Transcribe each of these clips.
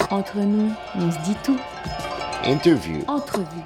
Entre nous, on se dit tout. Interview. Entrevue.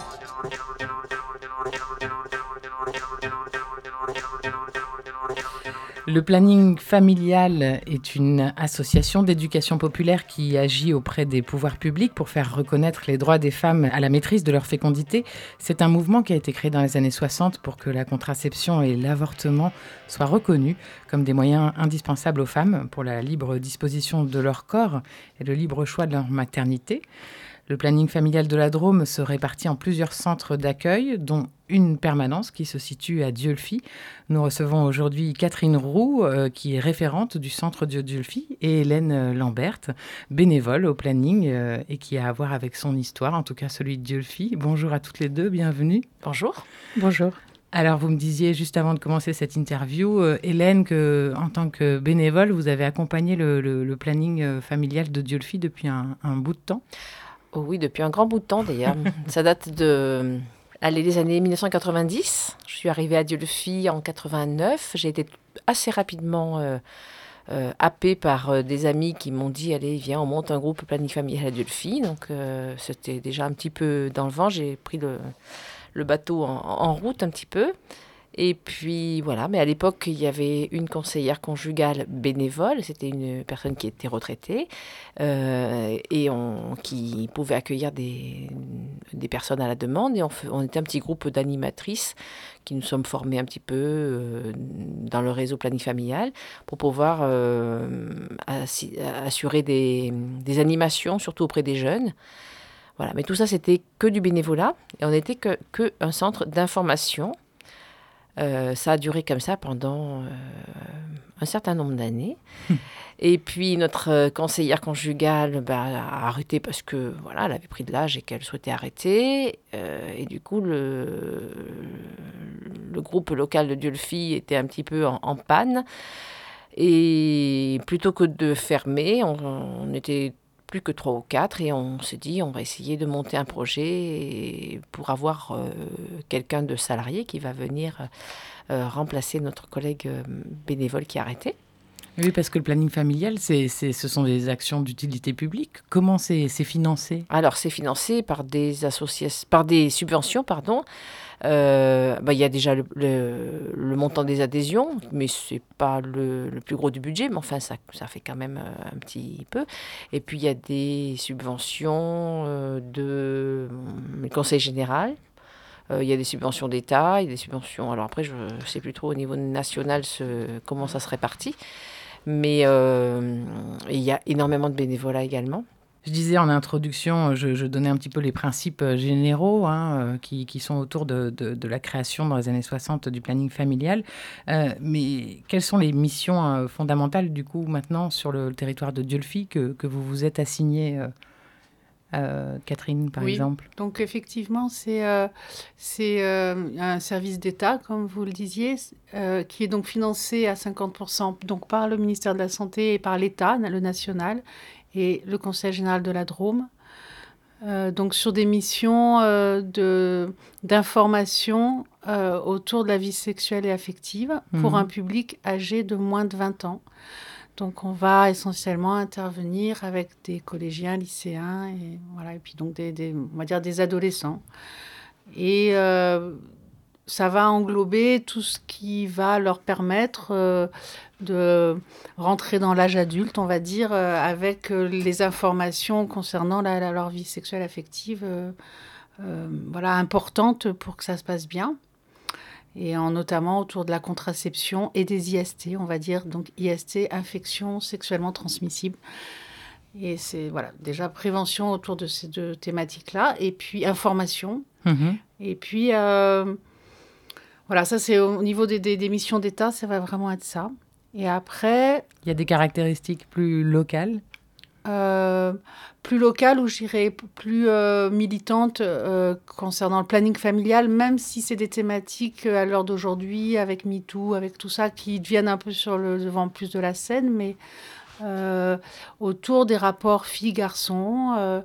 Le planning familial est une association d'éducation populaire qui agit auprès des pouvoirs publics pour faire reconnaître les droits des femmes à la maîtrise de leur fécondité. C'est un mouvement qui a été créé dans les années 60 pour que la contraception et l'avortement soient reconnus comme des moyens indispensables aux femmes pour la libre disposition de leur corps et le libre choix de leur maternité. Le planning familial de la Drôme se répartit en plusieurs centres d'accueil, dont une permanence qui se situe à Dieulefit. Nous recevons aujourd'hui Catherine Roux, qui est référente du centre de Dieulefit, et Hélène Lambert, bénévole au planning et qui a à voir avec son histoire, en tout cas celui de Dieulefit. Bonjour à toutes les deux, bienvenue. Bonjour. Bonjour. Alors, vous me disiez juste avant de commencer cette interview, Hélène, qu'en tant que bénévole, vous avez accompagné le planning familial de Dieulefit depuis un bout de temps. Oh oui, depuis un grand bout de temps d'ailleurs. Ça date des années 1990. Je suis arrivée à Dieulefit en 89. J'ai été assez rapidement happée par des amis qui m'ont dit « Allez, viens, on monte un groupe planning familial à Dieulefit ». Donc c'était déjà un petit peu dans le vent. J'ai pris le bateau en route un petit peu. Et puis voilà, mais à l'époque, il y avait une conseillère conjugale bénévole, c'était une personne qui était retraitée qui pouvait accueillir des personnes à la demande. Et on était un petit groupe d'animatrices qui nous sommes formées un petit peu dans le réseau planning familial pour pouvoir assurer des animations, surtout auprès des jeunes. Voilà, mais tout ça, c'était que du bénévolat et on n'était que un centre d'information. Ça a duré comme ça pendant un certain nombre d'années. Et puis notre conseillère conjugale a arrêté parce que voilà, elle avait pris de l'âge et qu'elle souhaitait arrêter. Et du coup, le groupe local de Dieulefit était un petit peu en panne. Et plutôt que de fermer, on était plus que 3 ou 4 et on s'est dit on va essayer de monter un projet pour avoir quelqu'un de salarié qui va venir remplacer notre collègue bénévole qui a arrêté. Oui, parce que le planning familial, ce sont des actions d'utilité publique. Comment c'est financé ? Alors, c'est financé par des associations, par des subventions, pardon. Il y a déjà le montant des adhésions, mais c'est pas le plus gros du budget, mais enfin, ça fait quand même un petit peu. Et puis, il y a des subventions du Conseil général. Il y a des subventions d'État, il y a des subventions... Alors après, je ne sais plus trop au niveau national comment ça se répartit. Mais il y a énormément de bénévolat également. Je disais en introduction, je donnais un petit peu les principes généraux qui sont autour de la création dans les années 60 du planning familial. Mais quelles sont les missions fondamentales, du coup, maintenant, sur le territoire de Dieulefit que vous vous êtes assignée Catherine, par exemple. Donc effectivement, c'est un service d'État, comme vous le disiez, qui est donc financé à 50% donc par le ministère de la Santé et par l'État, le national, et le Conseil général de la Drôme. Donc sur des missions d'information autour de la vie sexuelle et affective pour un public âgé de moins de 20 ans. Donc, on va essentiellement intervenir avec des collégiens, lycéens, et puis donc on va dire des adolescents. Et ça va englober tout ce qui va leur permettre de rentrer dans l'âge adulte, on va dire, avec les informations concernant leur vie sexuelle affective, importantes pour que ça se passe bien. Et notamment autour de la contraception et des IST, on va dire, donc IST, infections sexuellement transmissibles. Et c'est déjà prévention autour de ces deux thématiques-là, et puis information. Et puis, ça c'est au niveau des missions d'État, ça va vraiment être ça. Et après... Il y a des caractéristiques plus locales plus locale ou je dirais plus militante concernant le planning familial, même si c'est des thématiques à l'heure d'aujourd'hui, avec MeToo, avec tout ça, qui deviennent un peu sur le devant plus de la scène, mais autour des rapports filles-garçons,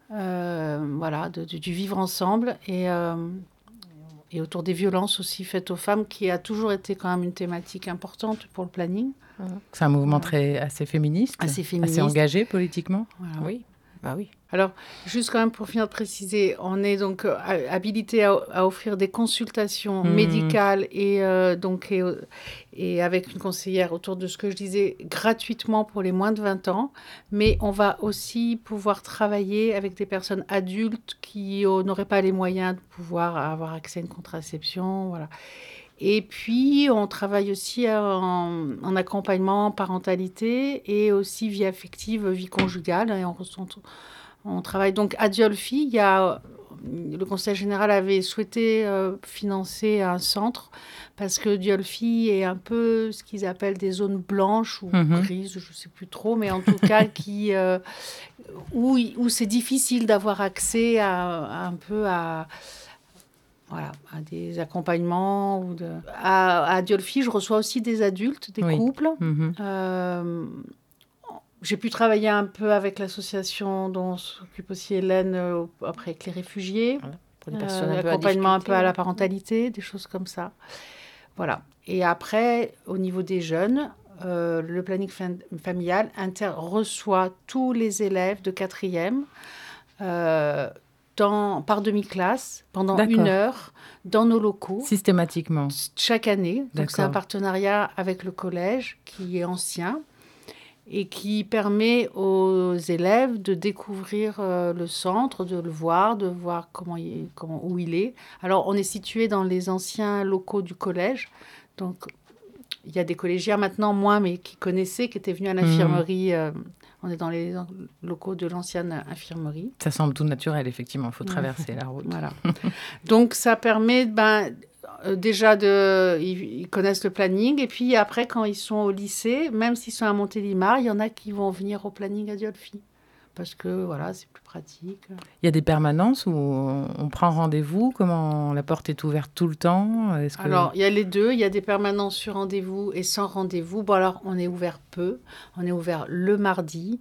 du vivre ensemble et autour des violences aussi faites aux femmes, qui a toujours été quand même une thématique importante pour le planning. C'est un mouvement assez féministe, assez engagé politiquement. Voilà. Oui. Ah oui. Alors, juste quand même pour finir de préciser, on est donc habilité à offrir des consultations médicales et avec une conseillère autour de ce que je disais, gratuitement pour les moins de 20 ans. Mais on va aussi pouvoir travailler avec des personnes adultes qui n'auraient pas les moyens de pouvoir avoir accès à une contraception. Voilà. Et puis, on travaille aussi en accompagnement, parentalité et aussi vie affective, vie conjugale. Et on travaille donc à Diolfi. Le Conseil général avait souhaité financer un centre parce que Diolfi est un peu ce qu'ils appellent des zones blanches ou grises, je ne sais plus trop, mais en tout cas où c'est difficile d'avoir accès à des accompagnements. À Diolfi, je reçois aussi des adultes, des couples. J'ai pu travailler un peu avec l'association dont s'occupe aussi Hélène, après avec les réfugiés. Voilà, pour les personnes un peu l'accompagnement un peu à la parentalité, des choses comme ça. Voilà. Et après, au niveau des jeunes, le planning familial reçoit tous les élèves de 4e par demi-classe pendant 1 heure dans nos locaux. Systématiquement. Chaque année. Donc, c'est un partenariat avec le collège qui est ancien et qui permet aux élèves de découvrir le centre, de le voir, de voir où il est. Alors, on est situé dans les anciens locaux du collège. Donc, il y a des collégiens maintenant, moins, mais qui connaissaient, qui étaient venus à l'infirmerie. On est dans les locaux de l'ancienne infirmerie. Ça semble tout naturel, effectivement. Il faut traverser la route. Voilà. Donc, ça permet... déjà, ils connaissent le planning. Et puis, après, quand ils sont au lycée, même s'ils sont à Montélimar, il y en a qui vont venir au planning à Diolfi. Parce que, voilà, c'est plus pratique. Il y a des permanences où on prend rendez-vous? Comment la porte est ouverte tout le temps? Alors, il y a les deux. Il y a des permanences sur rendez-vous et sans rendez-vous. Bon, alors, on est ouvert peu. On est ouvert le mardi.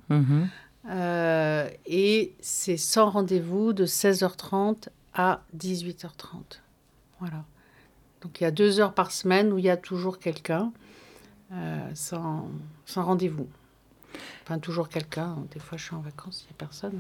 Et c'est sans rendez-vous de 16h30 à 18h30. Voilà. Donc, il y a 2 heures par semaine où il y a toujours quelqu'un sans rendez-vous. Enfin, toujours quelqu'un. Des fois, je suis en vacances, il n'y a personne.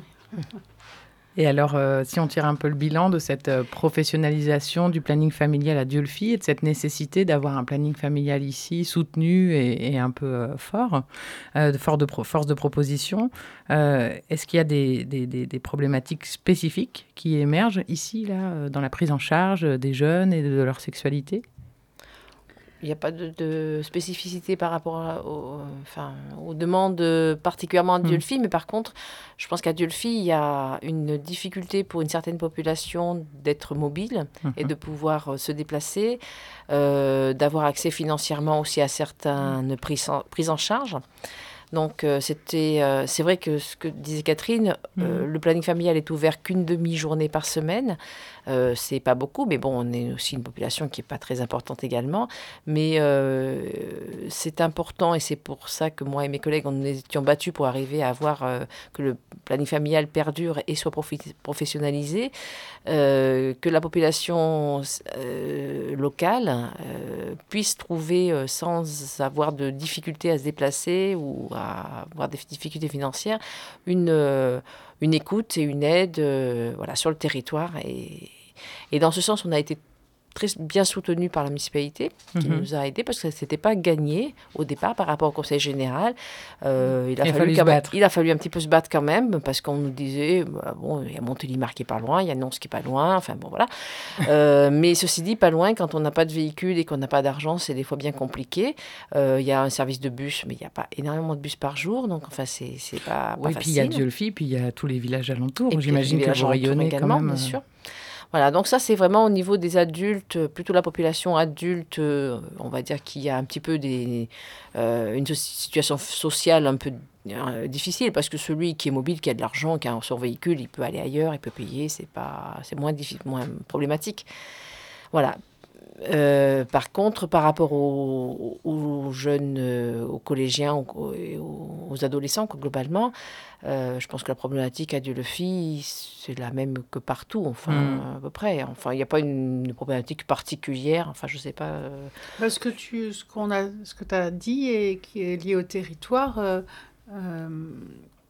Et alors, si on tire un peu le bilan de cette professionnalisation du planning familial à Diolfi et de cette nécessité d'avoir un planning familial ici soutenu et un peu fort, force de proposition, est-ce qu'il y a des problématiques spécifiques qui émergent ici, là, dans la prise en charge des jeunes et de leur sexualité ? Il n'y a pas de spécificité par rapport aux demandes particulièrement à Diolfi, mais par contre, je pense qu'à Diolfi, il y a une difficulté pour une certaine population d'être mobile et de pouvoir se déplacer, d'avoir accès financièrement aussi à certaines prises en charge. Donc, c'est vrai que ce que disait Catherine, le planning familial est ouvert qu'une demi-journée par semaine. C'est pas beaucoup, mais bon, on est aussi une population qui n'est pas très importante également. Mais c'est important et c'est pour ça que moi et mes collègues, on nous étions battus pour arriver à voir que le planning familial perdure et soit professionnalisé, que la population locale puisse trouver, sans avoir de difficultés à se déplacer ou à avoir des difficultés financières, une écoute et une aide sur le territoire. Et dans ce sens, on a été très bien soutenu par la municipalité qui nous a aidés parce que ça n'était pas gagné au départ par rapport au conseil général. Il a fallu un petit peu se battre quand même parce qu'on nous disait il y a Montélimar qui est pas loin, il y a Nons qui est pas loin, enfin bon voilà. Mais ceci dit, pas loin, quand on n'a pas de véhicule et qu'on n'a pas d'argent, c'est des fois bien compliqué. Il y a un service de bus, mais il n'y a pas énormément de bus par jour, donc enfin c'est pas facile. Puis il y a Diolfi, puis il y a tous les villages alentours. Et j'imagine que vous rayonnez quand même. Bien sûr. Voilà, donc ça, c'est vraiment au niveau des adultes, plutôt la population adulte, on va dire qu'il y a un petit peu une situation sociale un peu difficile, parce que celui qui est mobile, qui a de l'argent, qui a son véhicule, il peut aller ailleurs, il peut payer, c'est moins problématique. Voilà. Par contre, par rapport aux jeunes, aux collégiens, aux adolescents, globalement, je pense que la problématique à Diolfi, c'est la même que partout, à peu près. Enfin, il n'y a pas une problématique particulière. Enfin, je ne sais pas. Ce que tu as dit et qui est lié au territoire,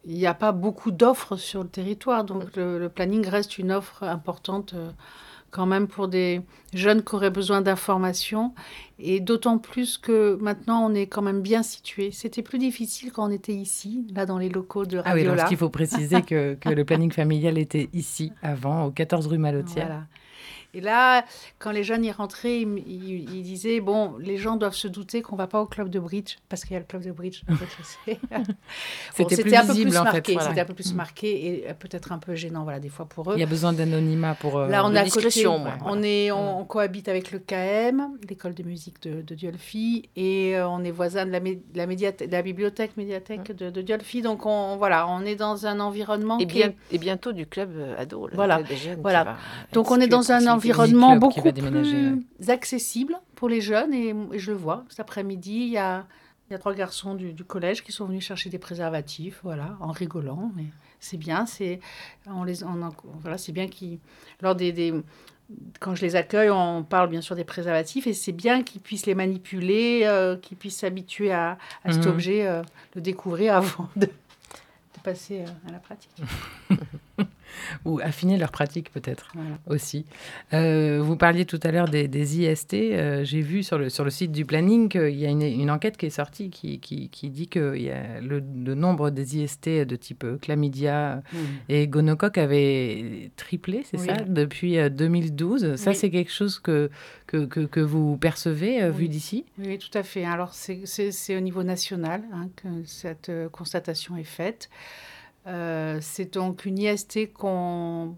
il n'y a pas beaucoup d'offres sur le territoire. Donc, le planning reste une offre importante quand même pour des jeunes qui auraient besoin d'informations. Et d'autant plus que maintenant, on est quand même bien situé. C'était plus difficile quand on était ici, là, dans les locaux de Ah oui, Radiola. parce qu'il faut préciser que le planning familial était ici, avant, au 14 rue Malotière. Voilà. Et là, quand les jeunes y rentraient, ils disaient, bon, les gens doivent se douter qu'on ne va pas au club de bridge, parce qu'il y a le club de bridge au rez-de-chaussée. C'était plus un peu visible, plus en fait. marqué, Voilà. c'était un peu plus marqué et peut-être un peu gênant, voilà, des fois pour eux. Il y a besoin d'anonymat pour... Là, on de est à discrétion, côté, ouais, voilà. On cohabite avec le KM, l'école de musique de Diolfi, et on est voisins de la bibliothèque médiathèque de Diolfi. Donc, voilà, on est dans un environnement et bientôt du club ado, le Voilà, club des jeunes. voilà. Qui va Donc, être on est situé à dans un proximité. environnement Club qui beaucoup va déménager, plus accessible pour les jeunes, et je le vois. Cet après-midi, il y a 3 garçons du collège qui sont venus chercher des préservatifs, voilà, en rigolant. Mais c'est bien, voilà, c'est bien quand je les accueille, on parle bien sûr des préservatifs, et c'est bien qu'ils puissent les manipuler, qu'ils puissent s'habituer à cet objet, le découvrir avant de passer à la pratique. Ou affiner leur pratique peut-être Voilà. aussi. Vous parliez tout à l'heure des IST. J'ai vu sur le site du planning qu'il y a une enquête qui est sortie qui dit que le nombre des IST de type chlamydia et gonocoque avait triplé, c'est ça, depuis 2012. Ça, c'est quelque chose que vous percevez vu d'ici? Oui, tout à fait. Alors, c'est au niveau national que cette constatation est faite. C'est donc une IST qu'on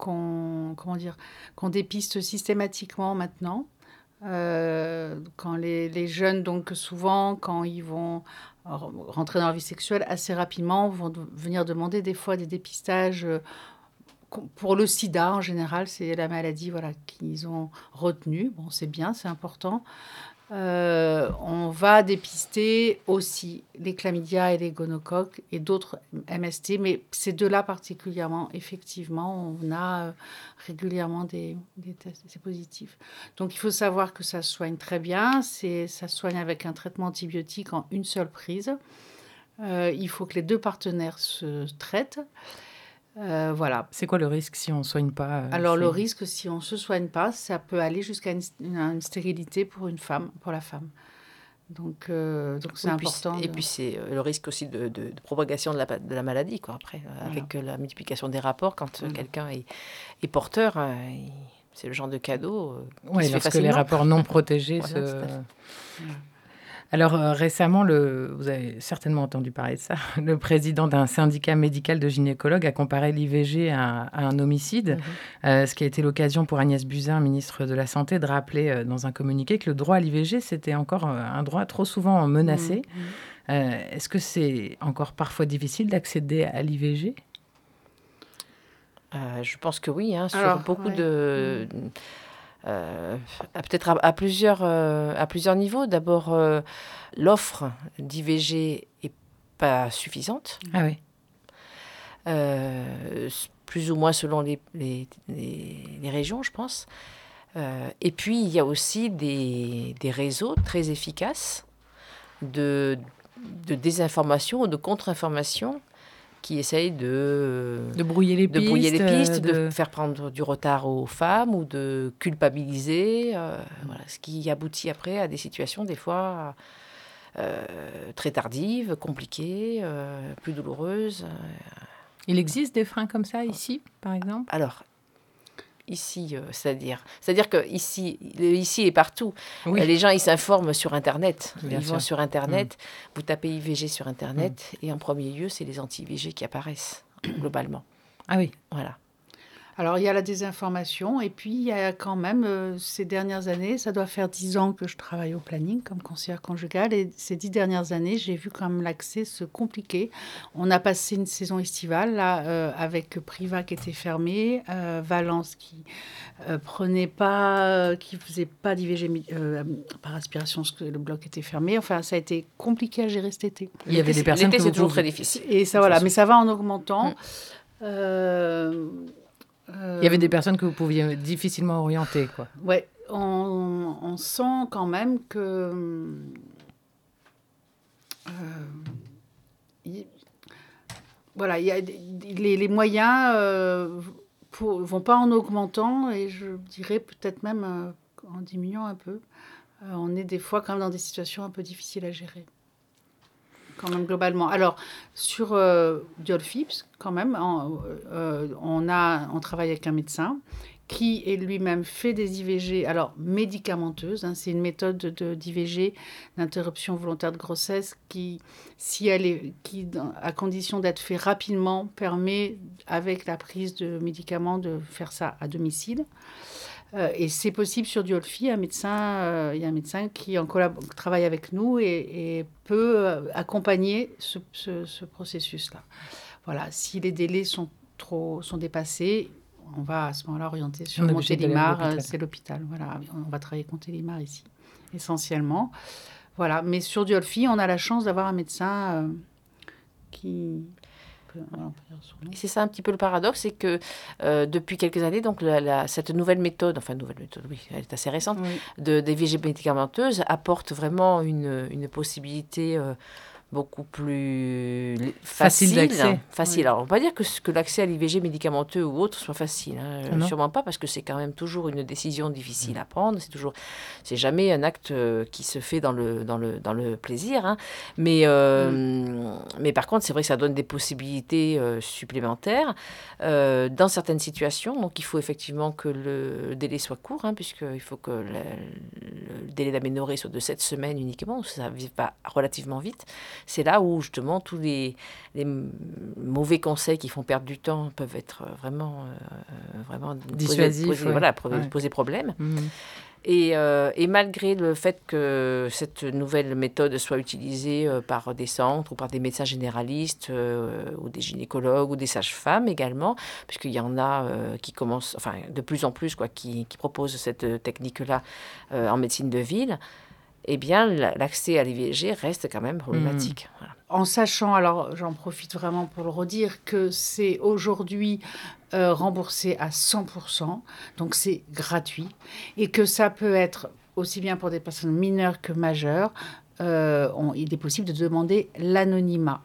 dépiste systématiquement maintenant. Quand les jeunes, donc souvent, quand ils vont rentrer dans leur vie sexuelle, assez rapidement, vont venir demander des fois des dépistages. Pour le sida, en général, c'est la maladie qu'ils ont retenue. Bon, c'est bien, c'est important. On va dépister aussi les chlamydia et les gonocoques et d'autres MST, mais ces deux-là particulièrement, effectivement, on a régulièrement des tests, c'est positif. Donc, il faut savoir que ça soigne très bien. Ça soigne avec un traitement antibiotique en une seule prise. Il faut que les deux partenaires se traitent. Voilà. C'est quoi le risque si on ne soigne pas Alors, le risque, si on ne se soigne pas, ça peut aller jusqu'à une stérilité pour la femme. Donc, c'est important. Et puis, c'est le risque aussi de propagation de la maladie, quoi, après. Voilà. Avec la multiplication des rapports, quand quelqu'un est porteur, c'est le genre de cadeau Oui, lorsque les rapports non protégés se... Alors récemment, vous avez certainement entendu parler de ça, le président d'un syndicat médical de gynécologues a comparé l'IVG à un homicide, ce qui a été l'occasion pour Agnès Buzyn, ministre de la Santé, de rappeler dans un communiqué que le droit à l'IVG, c'était encore un droit trop souvent menacé. Est-ce que c'est encore parfois difficile d'accéder à l'IVG ? Je pense que oui, sur beaucoup de... peut-être à plusieurs niveaux. D'abord, l'offre d'IVG n'est pas suffisante. Ah oui. Plus ou moins selon les régions, je pense. Et puis, il y a aussi des réseaux très efficaces de désinformation ou de contre-information qui essayent de brouiller les pistes, de faire prendre du retard aux femmes ou de culpabiliser, voilà, ce qui aboutit après à des situations des fois très tardives, compliquées, plus douloureuses. Il existe des freins comme ça ici, par exemple ? Alors, ici, c'est-à-dire que ici et partout, les gens ils s'informent sur Internet. Ils vont sur Internet, vous tapez IVG sur Internet, et en premier lieu, c'est les anti-IVG qui apparaissent globalement. Ah oui. Voilà. Alors, il y a la désinformation, et puis il y a quand même, ces dernières années, ça doit faire 10 ans que je travaille au planning comme conseillère conjugale, et ces 10 dernières années, j'ai vu quand même l'accès se compliquer. On a passé une saison estivale, là, avec Priva qui était fermé, Valence qui qui faisait pas d'IVG par aspiration, parce que le bloc était fermé. Enfin, ça a été compliqué à gérer cet été. Il y avait des personnes l'été, c'est toujours très difficile. Et ça, voilà, mais ça va en augmentant. Il y avait des personnes que vous pouviez difficilement orienter, quoi. Ouais, on sent quand même que voilà, il y a les moyens vont pas en augmentant et je dirais peut-être même en diminuant un peu. On est des fois quand même dans des situations un peu difficiles à gérer, quand même globalement. Alors, sur Diolfi, quand même, on travaille avec un médecin qui est lui-même fait des IVG, alors médicamenteuses, c'est une méthode d'IVG, d'interruption volontaire de grossesse, qui, à condition d'être fait rapidement, permet, avec la prise de médicaments, de faire ça à domicile. Et c'est possible sur Diolfi. Il y a un médecin qui travaille avec nous et peut accompagner ce processus-là. Voilà, si les délais sont dépassés, on va à ce moment-là orienter sur Montélimar, c'est l'hôpital. Voilà, on va travailler avec Montélimar ici, essentiellement. Voilà, mais sur Diolfi, on a la chance d'avoir un médecin qui... Et c'est ça un petit peu le paradoxe, c'est que depuis quelques années, donc cette nouvelle méthode, oui, elle est assez récente, des IVG médicamenteuses apporte vraiment une possibilité beaucoup plus facile d'accès. Facile. Oui. Alors, on ne va pas dire que l'accès à l'IVG médicamenteux ou autre soit facile. Sûrement pas, parce que c'est quand même toujours une décision difficile à prendre. C'est jamais un acte qui se fait dans le plaisir. Mais par contre, c'est vrai que ça donne des possibilités supplémentaires dans certaines situations. Donc, il faut effectivement que le délai soit court, puisqu'il faut que le délai d'aménorrhée soit de 7 semaines uniquement. Ça va relativement vite. C'est là où, justement, tous les mauvais conseils qui font perdre du temps peuvent être vraiment dissuasifs, poser problème. Et malgré le fait que cette nouvelle méthode soit utilisée par des centres ou par des médecins généralistes ou des gynécologues ou des sages-femmes également, puisqu'il y en a qui commencent, de plus en plus, qui proposent cette technique-là en médecine de ville, eh bien, l'accès à l'IVG reste quand même problématique. Voilà. En sachant, alors j'en profite vraiment pour le redire, que c'est aujourd'hui remboursé à 100%, donc c'est gratuit, et que ça peut être aussi bien pour des personnes mineures que majeures. Il est possible de demander l'anonymat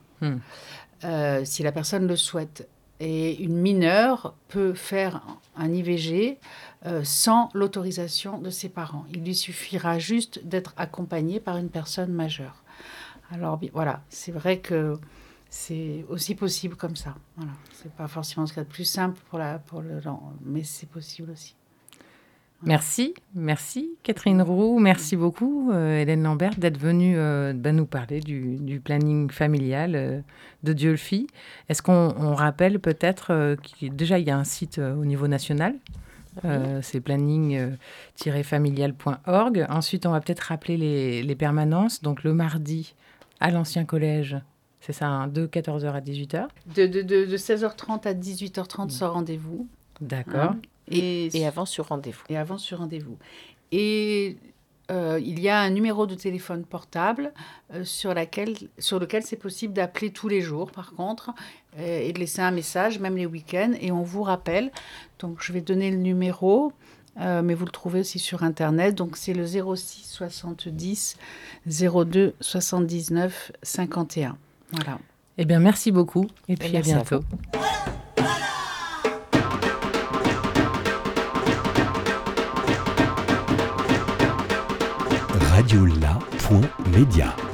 si la personne le souhaite. Et une mineure peut faire un IVG sans l'autorisation de ses parents. Il lui suffira juste d'être accompagnée par une personne majeure. Alors voilà, c'est vrai que c'est aussi possible comme ça. Voilà, c'est pas forcément ce qu'il y a de plus simple mais c'est possible aussi. Voilà. Merci Catherine Roux, merci beaucoup Hélène Lambert d'être venue nous parler du planning familial de Diolfi. Est-ce qu'on rappelle peut-être qu'il déjà il y a un site au niveau national, c'est planning-familial.org. Ensuite, on va peut-être rappeler les permanences. Donc le mardi à l'ancien collège, c'est ça, de 14h à 18h. De 16h30 à 18h30 sans rendez-vous. D'accord. Et avant sur rendez-vous. Et il y a un numéro de téléphone portable sur lequel c'est possible d'appeler tous les jours, par contre, et de laisser un message, même les week-ends, et on vous rappelle. Donc, je vais donner le numéro, mais vous le trouvez aussi sur Internet. Donc, c'est le 06 70 02 79 51. Voilà. Eh bien, merci beaucoup, et puis à bientôt. radiola.media